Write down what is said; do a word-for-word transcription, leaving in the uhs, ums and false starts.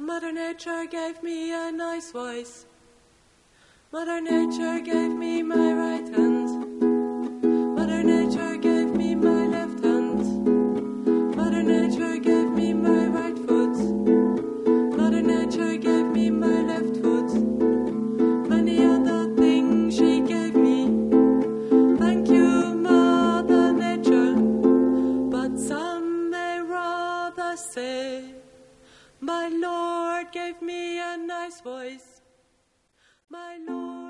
Mother Nature gave me a nice voice. Mother Nature gave me my right hand. Mother Nature gave me my left hand. Mother Nature gave me my right foot. Mother Nature gave me my left foot. Many other things she gave me. Thank you, Mother Nature. But some may rather say, my Lord gave me a nice voice. My Lord.